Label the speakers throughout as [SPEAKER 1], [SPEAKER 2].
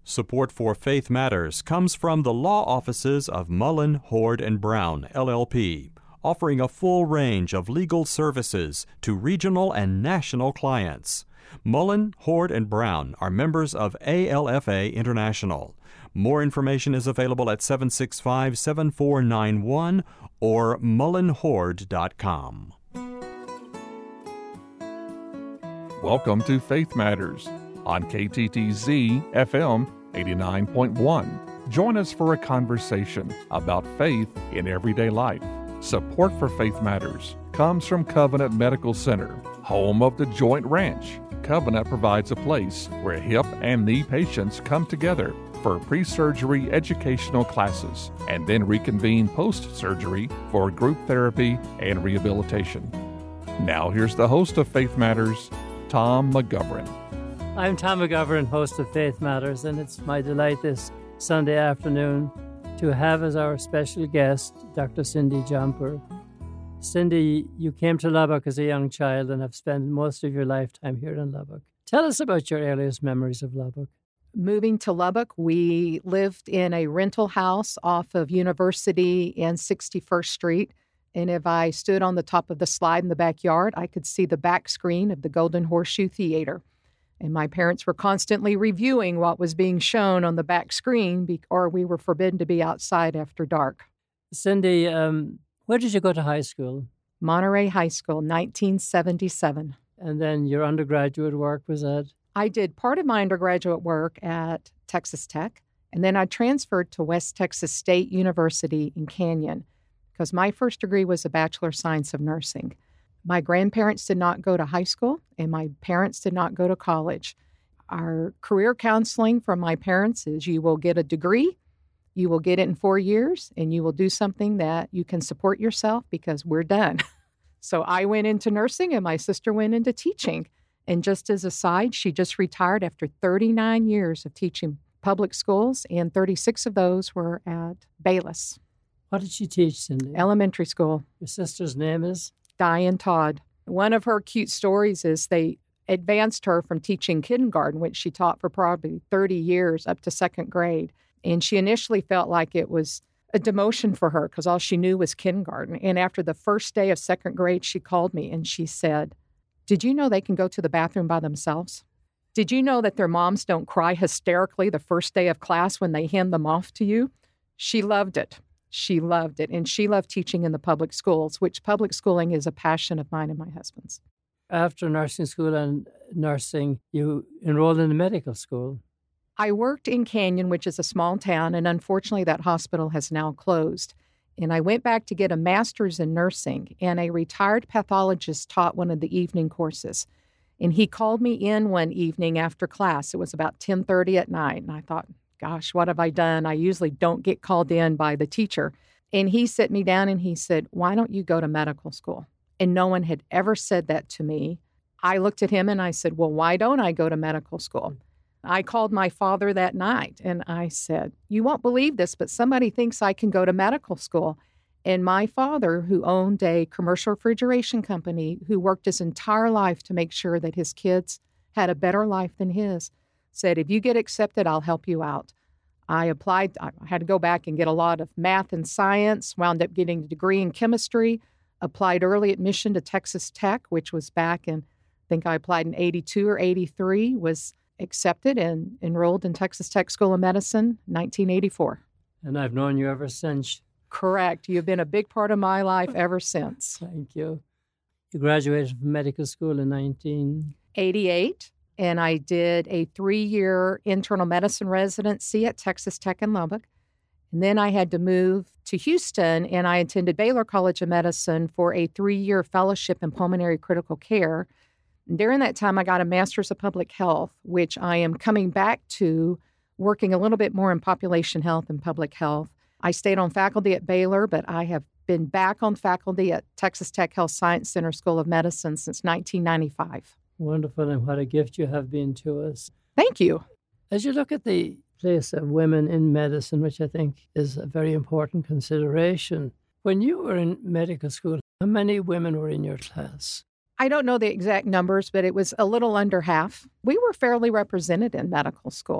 [SPEAKER 1] Support for Faith Matters comes from the law offices of Mullen, Hord & Brown, LLP, offering a full range of legal services to regional and national clients. Mullen, Hord & Brown are members of ALFA International. More information is available at 765-7491 or mullenhord.com.
[SPEAKER 2] Welcome to Faith Matters on KTTZ FM 89.1. Join us for a conversation about faith in everyday life. Support for Faith Matters comes from Covenant Medical Center, home of the Joint Ranch. Covenant provides a place where hip and knee patients come together for pre-surgery educational classes and then reconvene post-surgery for group therapy and rehabilitation. Now here's the host of Faith Matters, Tom McGovern.
[SPEAKER 3] I'm Tom McGovern, host of Faith Matters, and it's my delight this Sunday afternoon to have as our special guest Dr. Cindy Jomper. Cindy, you came to Lubbock as a young child and have spent most of your lifetime here in Lubbock. Tell us about your earliest memories of Lubbock.
[SPEAKER 4] Moving to Lubbock, we lived in a rental house off of University and 61st Street. And if I stood on the top of the slide in the backyard, I could see the back screen of the Golden Horseshoe Theater. And my parents were constantly reviewing what was being shown on the back screen, or we were forbidden to be outside after dark.
[SPEAKER 3] Cindy, where did you go to high school?
[SPEAKER 4] Monterey High School, 1977.
[SPEAKER 3] And then your undergraduate work was at?
[SPEAKER 4] I did part of my undergraduate work at Texas Tech, and then I transferred to West Texas State University in Canyon because my first degree was a Bachelor of Science of Nursing. My grandparents did not go to high school, and my parents did not go to college. Our career counseling from my parents is you will get a degree, you will get it in 4 years, and you will do something that you can support yourself because we're done. So I went into nursing, and my sister went into teaching. And just as a side, she just retired after 39 years of teaching public schools, and 36 of those were at Bayless.
[SPEAKER 3] What did she teach, Cindy?
[SPEAKER 4] Elementary school.
[SPEAKER 3] Your sister's name is?
[SPEAKER 4] Diane Todd. One of her cute stories is they advanced her from teaching kindergarten, which she taught for probably 30 years, up to second grade. And she initially felt like it was a demotion for her because all she knew was kindergarten. And after the first day of second grade, she called me and she said, "Did you know they can go to the bathroom by themselves? Did you know that their moms don't cry hysterically the first day of class when they hand them off to you?" She loved it. She loved it. And she loved teaching in the public schools, which public schooling is a passion of mine and my husband's.
[SPEAKER 3] After nursing school and nursing, you enrolled in the medical school.
[SPEAKER 4] I worked in Canyon, which is a small town, and unfortunately that hospital has now closed. And I went back to get a master's in nursing, and a retired pathologist taught one of the evening courses. And he called me in one evening after class. It was about 10:30 at night, and I thought, gosh, what have I done? I usually don't get called in by the teacher. And he sat me down and he said, "Why don't you go to medical school?" And no one had ever said that to me. I looked at him and I said, "Well, why don't I go to medical school?" I called my father that night and I said, "You won't believe this, but somebody thinks I can go to medical school." And my father, who owned a commercial refrigeration company, who worked his entire life to make sure that his kids had a better life than his, said, "If you get accepted, I'll help you out." I applied. I had to go back and get a lot of math and science, wound up getting a degree in chemistry, applied early admission to Texas Tech, which was back in, I think I applied in 82 or 83, was accepted and enrolled in Texas Tech School of Medicine, 1984.
[SPEAKER 3] And I've known you ever since.
[SPEAKER 4] Correct. You've been a big part of my life ever since.
[SPEAKER 3] Thank you. You graduated from medical school in
[SPEAKER 4] 1988, and I did a 3-year internal medicine residency at Texas Tech in Lubbock. And then I had to move to Houston, and I attended Baylor College of Medicine for a 3-year fellowship in pulmonary critical care. And during that time, I got a master's of public health, which I am coming back to working a little bit more in population health and public health. I stayed on faculty at Baylor, but I have been back on faculty at Texas Tech Health Science Center School of Medicine since 1995.
[SPEAKER 3] Wonderful, and what a gift you have been to us.
[SPEAKER 4] Thank you.
[SPEAKER 3] As you look at the place of women in medicine, which I think is a very important consideration, when you were in medical school, how many women were in your class?
[SPEAKER 4] I don't know the exact numbers, but it was a little under half. We were fairly represented in medical school.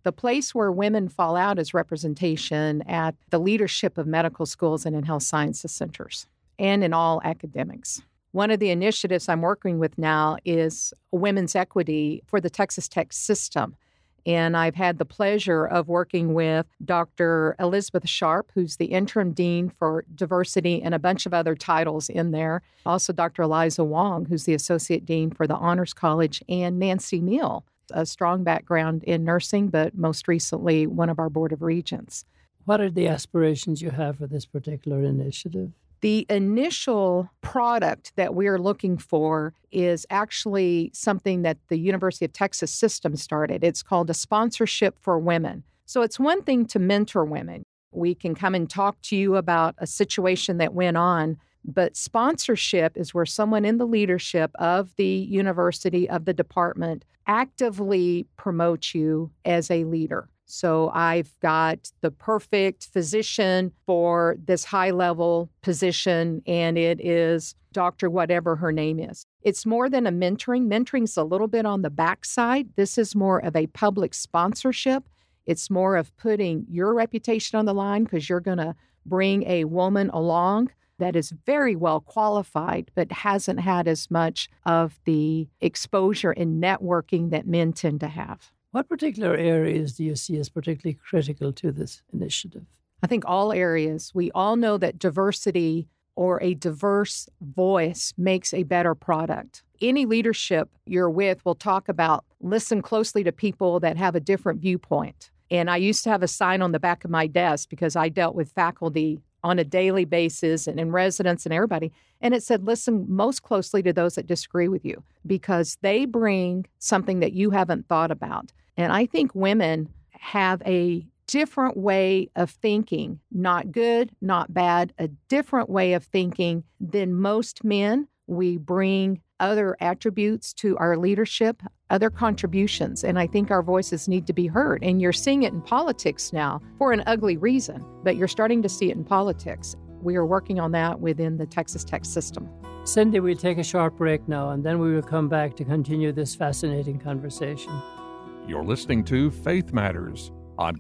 [SPEAKER 4] The place where women fall out is representation at the leadership of medical schools and in health sciences centers and in all academics. One of the initiatives I'm working with now is women's equity for the Texas Tech system. And I've had the pleasure of working with Dr. Elizabeth Sharp, who's the interim dean for diversity, and a bunch of other titles in there. Also, Dr. Eliza Wong, who's the associate dean for the Honors College, and Nancy Neal, a strong background in nursing, but most recently one of our Board of Regents.
[SPEAKER 3] What are the aspirations you have for this particular initiative?
[SPEAKER 4] The initial product that we're looking for is actually something that the University of Texas system started. It's called a sponsorship for women. So it's one thing to mentor women. We can come and talk to you about a situation that went on, but sponsorship is where someone in the leadership of the university, of the department, actively promotes you as a leader. So I've got the perfect physician for this high-level position, and it is Dr. whatever her name is. It's more than a mentoring. Mentoring's a little bit on the backside. This is more of a public sponsorship. It's more of putting your reputation on the line because you're going to bring a woman along that is very well qualified but hasn't had as much of the exposure and networking that men tend to have.
[SPEAKER 3] What particular areas do you see as particularly critical to this initiative?
[SPEAKER 4] I think all areas. We all know that diversity or a diverse voice makes a better product. Any leadership you're with will talk about listen closely to people that have a different viewpoint. And I used to have a sign on the back of my desk because I dealt with faculty on a daily basis and in residence and everybody. And it said, listen most closely to those that disagree with you because they bring something that you haven't thought about. And I think women have a different way of thinking, not good, not bad, a different way of thinking than most men. We bring other attributes to our leadership, other contributions, and I think our voices need to be heard. And you're seeing it in politics now for an ugly reason, but you're starting to see it in politics. We are working on that within the Texas Tech system.
[SPEAKER 3] Cindy, we'll take a short break now, and then we will come back to continue this fascinating conversation.
[SPEAKER 2] You're listening to Faith Matters on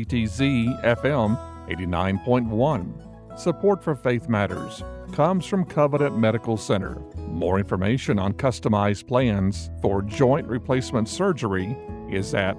[SPEAKER 2] KTTZ FM 89.1. Support for Faith Matters comes from Covenant Medical Center. More information on customized plans for joint replacement surgery is at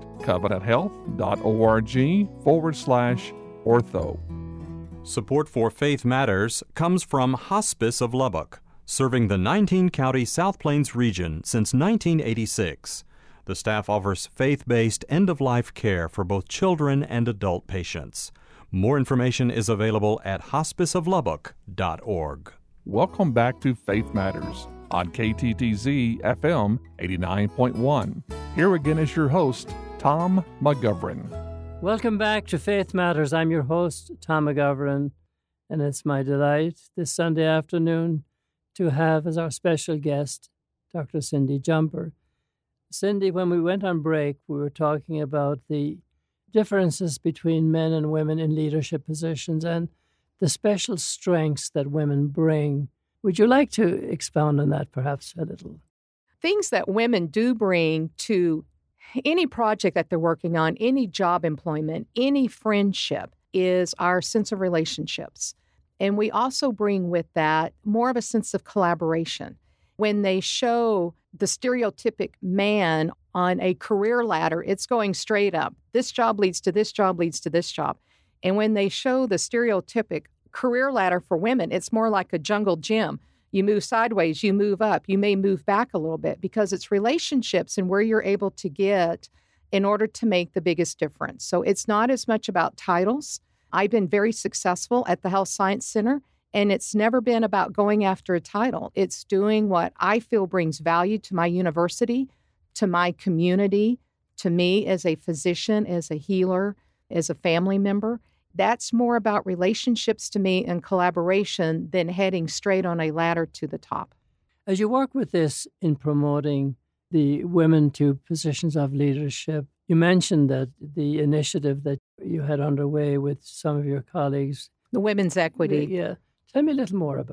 [SPEAKER 2] covenanthealth.org/ortho.
[SPEAKER 1] Support for Faith Matters comes from Hospice of Lubbock, serving the 19-county South Plains region since 1986. The staff offers faith-based end-of-life care for both children and adult patients. More information is available at hospiceoflubbock.org.
[SPEAKER 2] Welcome back to Faith Matters on KTTZ FM 89.1. Here again is your host, Tom McGovern.
[SPEAKER 3] Welcome back to Faith Matters. I'm your host, Tom McGovern, and it's my delight this Sunday afternoon to have as our special guest Dr. Cindy Jumper. Cindy, when we went on break, we were talking about the differences between men and women in leadership positions and the special strengths that women bring. Would you like to expound on that perhaps a little?
[SPEAKER 4] Things that women do bring to any project that they're working on, any job employment, any friendship, is our sense of relationships. And we also bring with that more of a sense of collaboration. When they show the stereotypic man on a career ladder, it's going straight up. This job leads to this job, leads to this job. And when they show the stereotypic career ladder for women, it's more like a jungle gym. You move sideways, you move up, you may move back a little bit because it's relationships and where you're able to get in order to make the biggest difference. So it's not as much about titles. I've been very successful at the Health Science Center, and it's never been about going after a title. It's doing what I feel brings value to my university, to my community, to me as a physician, as a healer, as a family member. That's more about relationships to me and collaboration than heading straight on a ladder to the top.
[SPEAKER 3] As you work with this in promoting the women to positions of leadership, you mentioned that the initiative that you had underway with some of your colleagues.
[SPEAKER 4] The women's equity.
[SPEAKER 3] Yeah. Tell me a little more about it.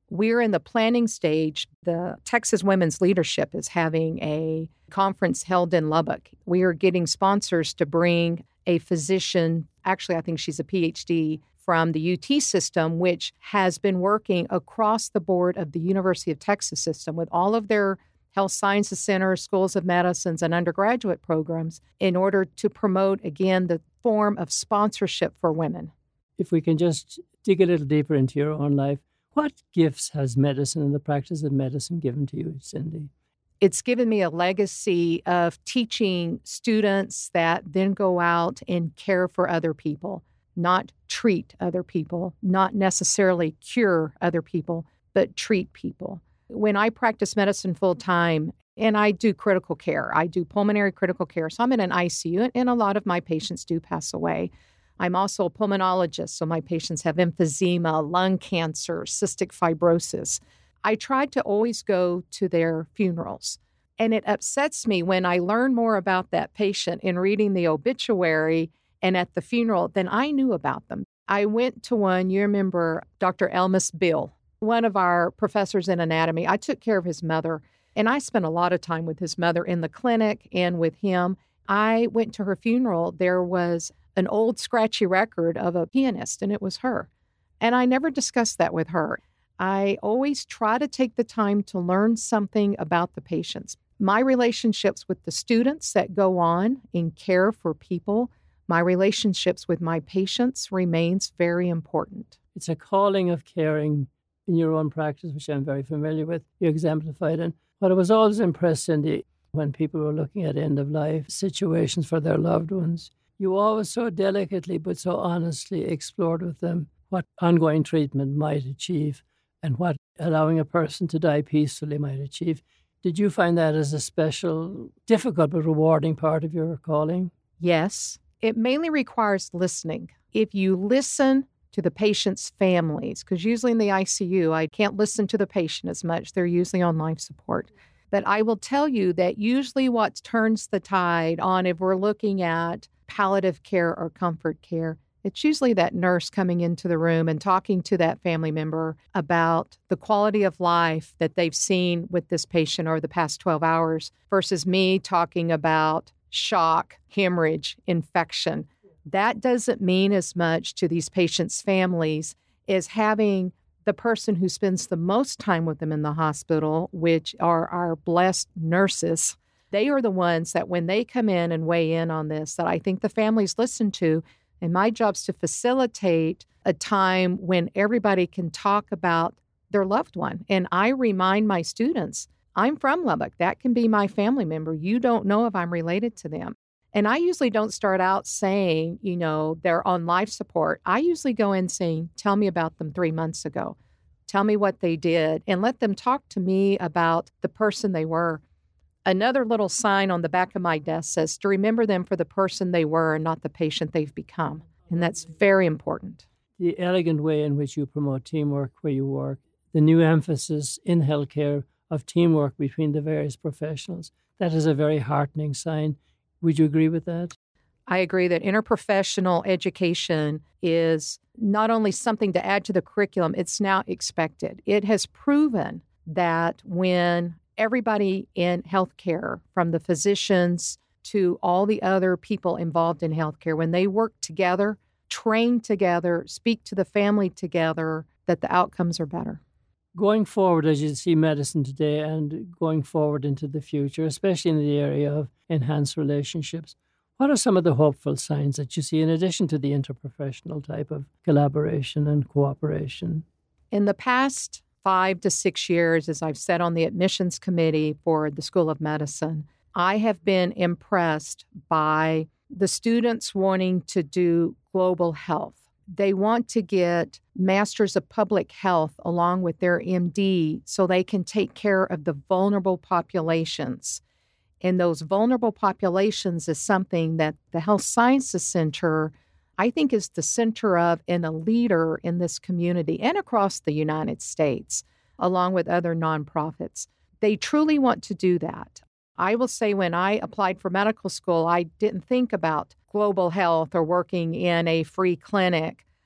[SPEAKER 4] We're in the planning stage. The Texas Women's Leadership is having a conference held in Lubbock. We are getting sponsors to bring a physician, actually I think she's a PhD, from the UT system, which has been working across the board of the University of Texas system with all of their health sciences centers, schools of medicines, and undergraduate programs in order to promote, again, the form of sponsorship for women.
[SPEAKER 3] If we can just dig a little deeper into your own life, what gifts has medicine and the practice of medicine given to you, Cindy?
[SPEAKER 4] It's given me a legacy of teaching students that then go out and care for other people, not treat other people, not necessarily cure other people, but treat people. When I practice medicine full time, and I do critical care, I do pulmonary critical care, so I'm in an ICU, and a lot of my patients do pass away. I'm also a pulmonologist, so my patients have emphysema, lung cancer, cystic fibrosis. I try to always go to their funerals. And it upsets me when I learn more about that patient in reading the obituary and at the funeral than I knew about them. I went to one, you remember Dr. Elmas Bill, one of our professors in anatomy. I took care of his mother, and I spent a lot of time with his mother in the clinic and with him. I went to her funeral. There was an old scratchy record of a pianist, and it was her. And I never discussed that with her. I always try to take the time to learn something about the patients. My relationships with the students that go on in care for people, my relationships with my patients remains very important.
[SPEAKER 3] It's a calling of caring in your own practice, which I'm very familiar with. You exemplified it. But I was always impressed, Cindy, when people were looking at end-of-life situations for their loved ones. You always so delicately but so honestly explored with them what ongoing treatment might achieve and what allowing a person to die peacefully might achieve. Did you find that as a special, difficult but rewarding part of your calling?
[SPEAKER 4] Yes. It mainly requires listening. If you listen to the patient's families, because usually in the ICU, I can't listen to the patient as much. They're usually on life support. But I will tell you that usually what turns the tide on if we're looking at palliative care or comfort care, it's usually that nurse coming into the room and talking to that family member about the quality of life that they've seen with this patient over the past 12 hours versus me talking about shock, hemorrhage, infection. That doesn't mean as much to these patients' families as having the person who spends the most time with them in the hospital, which are our blessed nurses. They are the ones that when they come in and weigh in on this, that I think the families listen to. And my job is to facilitate a time when everybody can talk about their loved one. And I remind my students, I'm from Lubbock. That can be my family member. You don't know if I'm related to them. And I usually don't start out saying, they're on life support. I usually go in saying, tell me about them 3 months ago. Tell me what they did and let them talk to me about the person they were. Another little sign on the back of my desk says to remember them for the person they were and not the patient they've become. And that's very important.
[SPEAKER 3] The elegant way in which you promote teamwork where you work, the new emphasis in healthcare of teamwork between the various professionals, that is a very heartening sign. Would you agree with that?
[SPEAKER 4] I agree that interprofessional education is not only something to add to the curriculum, it's now expected. It has proven that when everybody in healthcare, from the physicians to all the other people involved in healthcare, when they work together, train together, speak to the family together, that the outcomes are better.
[SPEAKER 3] Going forward, as you see medicine today and going forward into the future, especially in the area of enhanced relationships, what are some of the hopeful signs that you see in addition to the interprofessional type of collaboration and cooperation?
[SPEAKER 4] In the past 5 to 6 years, as I've said on the admissions committee for the School of Medicine, I have been impressed by the students wanting to do global health. They want to get Masters of Public Health along with their MD so they can take care of the vulnerable populations. And those vulnerable populations is something that the Health Sciences Center, I think, is the center of and a leader in this community and across the United States, along with other nonprofits. They truly want to do that. I will say when I applied for medical school, I didn't think about global health or working in a free clinic.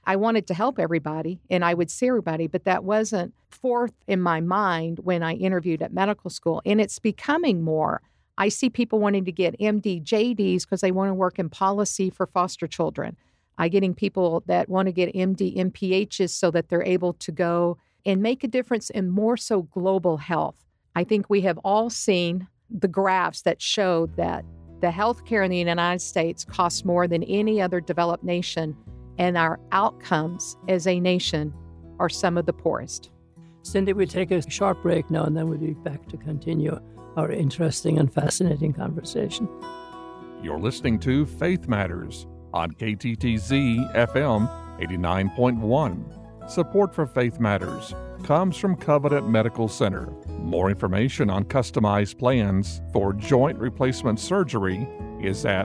[SPEAKER 4] I wanted to help everybody and I would see everybody, but that wasn't forth in my mind when I interviewed at medical school. And it's becoming more. I see people wanting to get MD, JDs because they want to work in policy for foster children. I'm getting people that want to get MD, MPHs so that they're able to go and make a difference in more so global health. I think we have all seen the graphs that show that the healthcare in the United States costs more than any other developed nation, and our outcomes as a nation are some of the poorest.
[SPEAKER 3] Cindy, we'll take a short break now, and then we'll be back to continue our interesting and fascinating conversation.
[SPEAKER 2] You're listening to Faith Matters on KTTZ FM 89.1. Support for Faith Matters comes from Covenant Medical Center. More information on customized plans for joint replacement surgery is at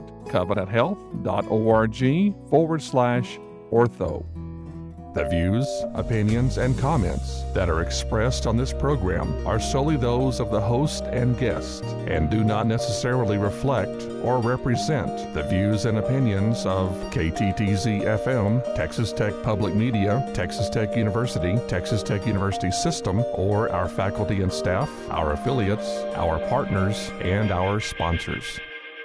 [SPEAKER 2] covenanthealth.org/ortho. The views, opinions, and comments that are expressed on this program are solely those of the host and guest and do not necessarily reflect or represent the views and opinions of KTTZ FM, Texas Tech Public Media, Texas Tech University, Texas Tech University System, or our faculty and staff, our affiliates, our partners, and our sponsors.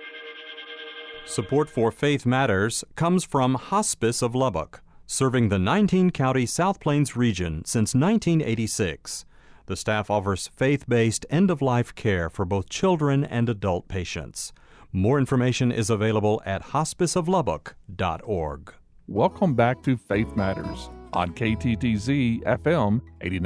[SPEAKER 1] Support for Faith Matters comes from Hospice of Lubbock, serving the 19-county South Plains region since 1986. The staff offers faith-based end-of-life care for both children and adult patients. More information is available at hospiceoflubbock.org.
[SPEAKER 2] Welcome back to Faith Matters on KTTZ FM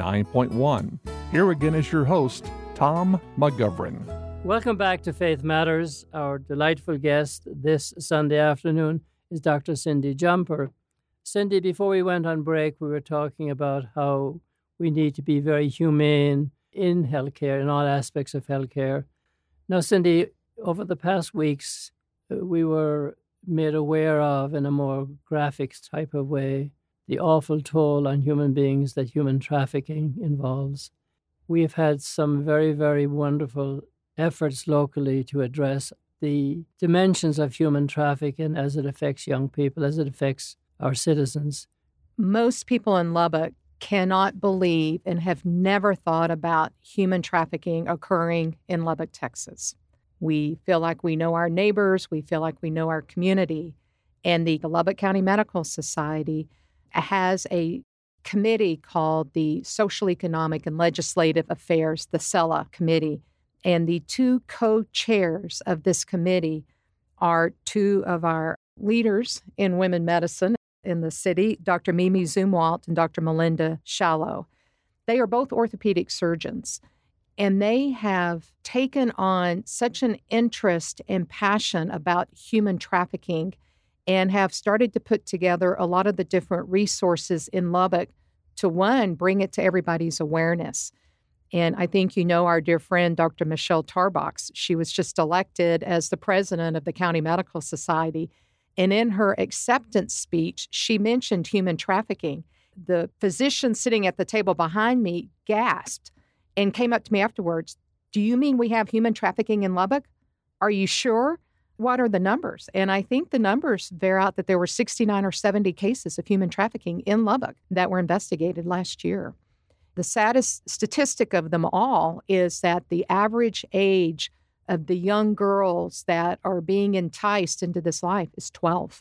[SPEAKER 2] 89.1. Here again is your host, Tom McGovern.
[SPEAKER 3] Welcome back to Faith Matters. Our delightful guest this Sunday afternoon is Dr. Cindy Jumper. Cindy, before we went on break, we were talking about how we need to be very humane in healthcare, in all aspects of healthcare. Now, Cindy, over the past weeks, we were made aware of, in a more graphic type of way, the awful toll on human beings that human trafficking involves. We've had some very, very wonderful efforts locally to address the dimensions of human trafficking as it affects young people, as it affects our citizens.
[SPEAKER 4] Most people in Lubbock cannot believe and have never thought about human trafficking occurring in Lubbock, Texas. We feel like we know our neighbors, we feel like we know our community, and the Lubbock County Medical Society has a committee called the Social, Economic, and Legislative Affairs, the SELA Committee, and the two co-chairs of this committee are two of our leaders in women medicine in the city, Dr. Mimi Zumwalt and Dr. Melinda Shallow. They are both orthopedic surgeons, and they have taken on such an interest and passion about human trafficking and have started to put together a lot of the different resources in Lubbock to, one, bring it to everybody's awareness. And I think you know our dear friend, Dr. Michelle Tarbox. She was just elected as the president of the County Medical Society. And in her acceptance speech, she mentioned human trafficking. The physician sitting at the table behind me gasped and came up to me afterwards. Do you mean we have human trafficking in Lubbock? Are you sure? What are the numbers? And I think the numbers bear out that there were 69 or 70 cases of human trafficking in Lubbock that were investigated last year. The saddest statistic of them all is that the average age of the young girls that are being enticed into this life is 12.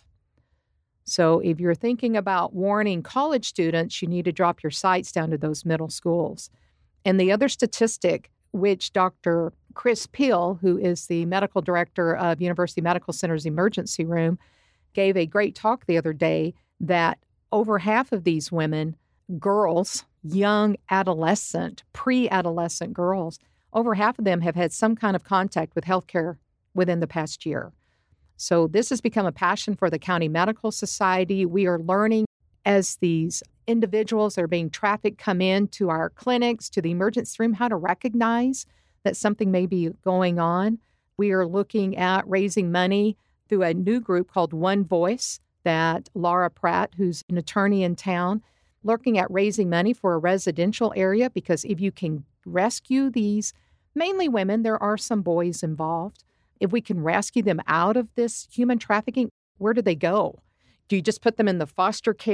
[SPEAKER 4] So if you're thinking about warning college students, you need to drop your sights down to those middle schools. And the other statistic, which Dr. Chris Peel, who is the medical director of University Medical Center's emergency room, gave a great talk the other day that over half of these women, girls, young adolescent, pre-adolescent girls, over half of them have had some kind of contact with healthcare within the past year. So this has become a passion for the County Medical Society. We are learning as these individuals that are being trafficked come into our clinics, to the emergency room, how to recognize that something may be going on. We are looking at raising money through a new group called One Voice that Laura Pratt, who's an attorney in town, looking at raising money for a residential area, because if you can rescue these, mainly women, there are some boys involved. If we can rescue them out of this human trafficking, where do they go? Do you just put them in the foster care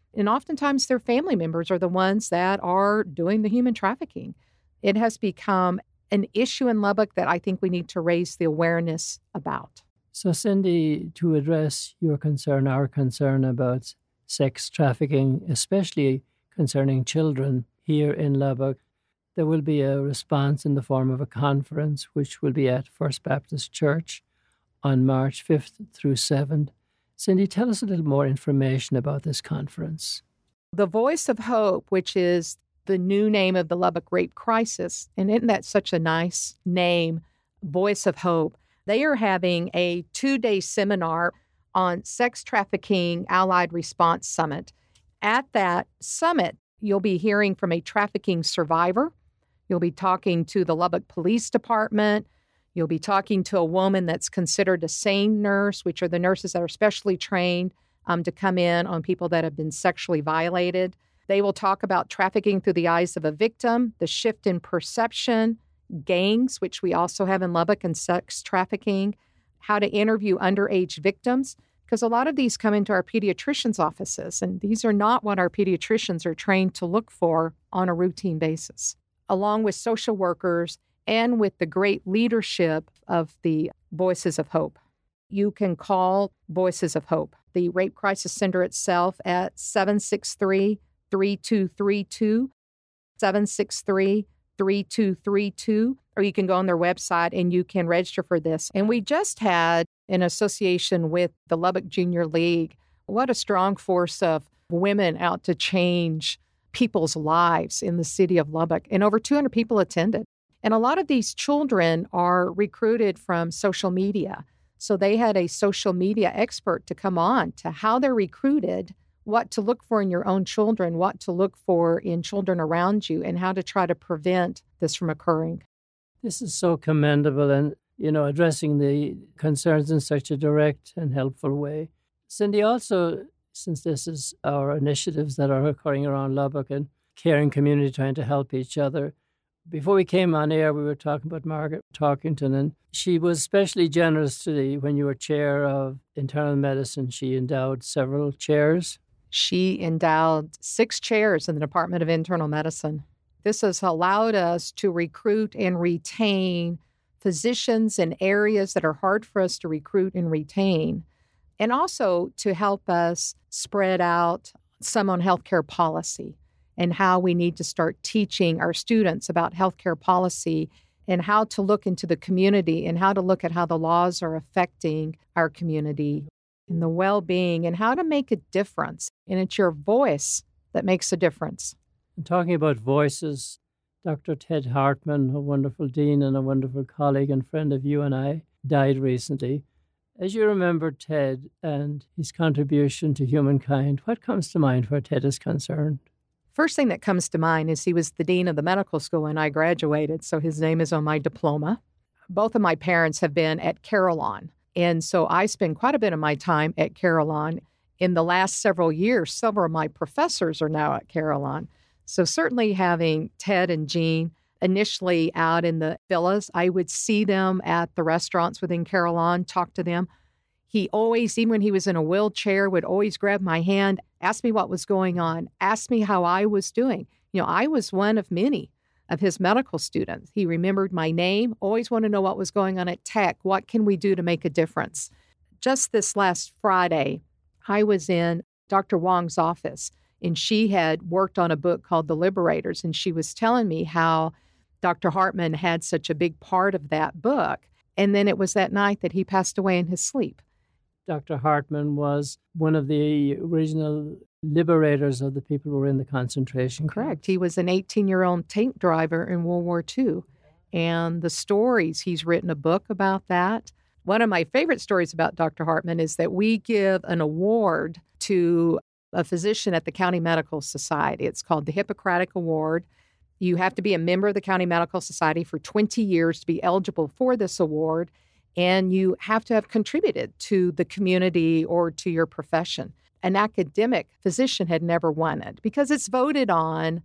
[SPEAKER 4] And oftentimes their family members are the ones that are doing the human trafficking. It has become an issue in Lubbock that I think we need to raise the awareness about.
[SPEAKER 3] So, Cindy, to address your concern, our concern about sex trafficking, especially concerning children here in Lubbock, there will be a response in the form of a conference, which will be at First Baptist Church on March 5th through 7th. Cindy, tell us a little more information about this conference.
[SPEAKER 4] The Voice of Hope, which is the new name of the Lubbock Rape Crisis, and isn't that such a nice name, Voice of Hope? They are having a 2-day seminar on Sex Trafficking Allied Response Summit. At that summit, you'll be hearing from a trafficking survivor. You'll be talking to the Lubbock Police Department. You'll be talking to a woman that's considered a SANE nurse, which are the nurses that are specially trained to come in on people that have been sexually violated. They will talk about trafficking through the eyes of a victim, the shift in perception, gangs, which we also have in Lubbock, and sex trafficking, how to interview underage victims, because a lot of these come into our pediatricians' offices, and these are not what our pediatricians are trained to look for on a routine basis, along with social workers and with the great leadership of the Voices of Hope. You can call Voices of Hope, the Rape Crisis Center itself, at 763-3232, 763-3232, or you can go on their website and you can register for this. And we just had an association with the Lubbock Junior League. What a strong force of women out to change people's lives in the city of Lubbock. And over 200 people attended. And a lot of these children are recruited from social media. So they had a social media expert to come on to how they're recruited, what to look for in your own children, what to look for in children around you, and how to try to prevent this from occurring.
[SPEAKER 3] This is so commendable and, addressing the concerns in such a direct and helpful way. Cindy, also, since this is our initiatives that are occurring around Lubbock and caring community trying to help each other, before we came on air, we were talking about Margaret Talkington, and she was especially generous when you were chair of internal medicine. She endowed several chairs.
[SPEAKER 4] She endowed 6 chairs in the Department of Internal Medicine. This has allowed us to recruit and retain physicians in areas that are hard for us to recruit and retain, and also to help us spread out some on healthcare policy and how we need to start teaching our students about healthcare policy and how to look into the community and how to look at how the laws are affecting our community and the well-being and how to make a difference. And it's your voice that makes a difference.
[SPEAKER 3] And talking about voices, Dr. Ted Hartman, a wonderful dean and a wonderful colleague and friend of you and I, died recently. As you remember Ted and his contribution to humankind, what comes to mind where Ted is concerned?
[SPEAKER 4] First thing that comes to mind is he was the dean of the medical school when I graduated, so his name is on my diploma. Both of my parents have been at Carillon, and so I spend quite a bit of my time at Carillon. In the last several years, several of my professors are now at Carillon. So certainly having Ted and Jean initially out in the villas, I would see them at the restaurants within Carillon, talk to them. He always, even when he was in a wheelchair, would always grab my hand, ask me what was going on, ask me how I was doing. I was one of many of his medical students. He remembered my name, always wanted to know what was going on at Tech. What can we do to make a difference? Just this last Friday, I was in Dr. Wong's office, and she had worked on a book called The Liberators, and she was telling me how Dr. Hartman had such a big part of that book. And then it was that night that he passed away in his sleep.
[SPEAKER 3] Dr. Hartman was one of the original liberators of the people who were in the concentration camps.
[SPEAKER 4] Correct. He was an 18-year-old tank driver in World War II. And the stories, he's written a book about that. One of my favorite stories about Dr. Hartman is that we give an award to a physician at the County Medical Society. It's called the Hippocratic Award. You have to be a member of the County Medical Society for 20 years to be eligible for this award. And you have to have contributed to the community or to your profession. An academic physician had never won it because it's voted on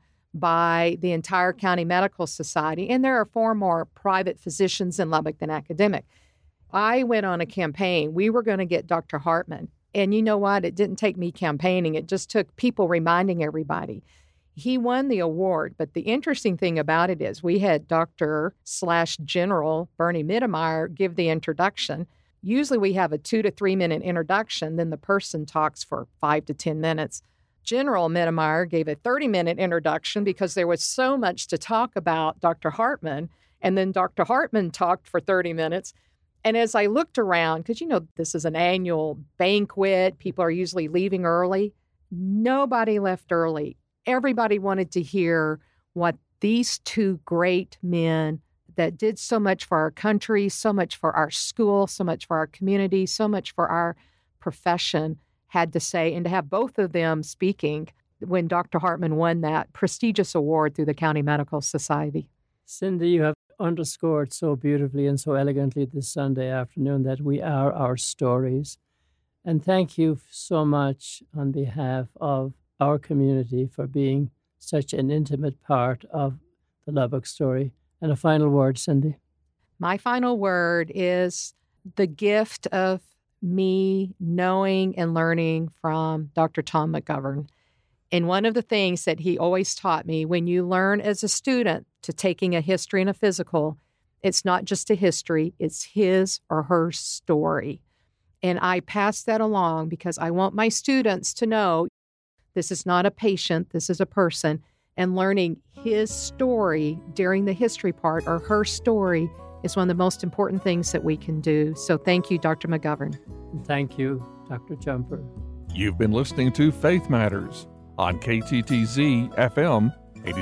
[SPEAKER 4] by the entire County Medical Society, and there are far more private physicians in Lubbock than academic. I went on a campaign. We were going to get Dr. Hartman And you know what? It didn't take me campaigning. It just took people reminding everybody. He won the award, but the interesting thing about it is we had Dr./General Bernie Mittermeier give the introduction. Usually we have a 2 to 3 minute introduction, then the person talks for 5 to 10 minutes. General Mittermeier gave a 30-minute introduction because there was so much to talk about Dr. Hartman, and then Dr. Hartman talked for 30 minutes. And as I looked around, because this is an annual banquet, people are usually leaving early. Nobody left early. Everybody wanted to hear what these two great men that did so much for our country, so much for our school, so much for our community, so much for our profession had to say, and to have both of them speaking when Dr. Hartman won that prestigious award through the County Medical Society.
[SPEAKER 3] Cindy, you have underscored so beautifully and so elegantly this Sunday afternoon that we are our stories. And thank you so much on behalf of our community for being such an intimate part of the Lubbock story. And a final word, Cindy.
[SPEAKER 4] My final word is the gift of me knowing and learning from Dr. Tom McGovern. And one of the things that he always taught me, when you learn as a student to taking a history and a physical, it's not just a history, it's his or her story. And I pass that along because I want my students to know this is not a patient, this is a person. And learning his story during the history part or her story is one of the most important things that we can do. So thank you, Dr. McGovern.
[SPEAKER 3] Thank you, Dr. Jumper.
[SPEAKER 2] You've been listening to Faith Matters on KTTZ FM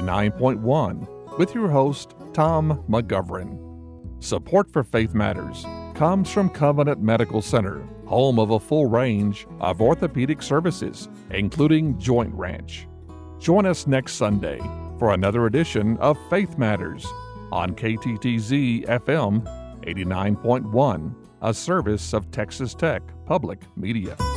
[SPEAKER 2] 89.1 with your host, Tom McGovern. Support for Faith Matters comes from Covenant Medical Center, home of a full range of orthopedic services, including Joint Ranch. Join us next Sunday for another edition of Faith Matters on KTTZ FM 89.1, a service of Texas Tech Public Media.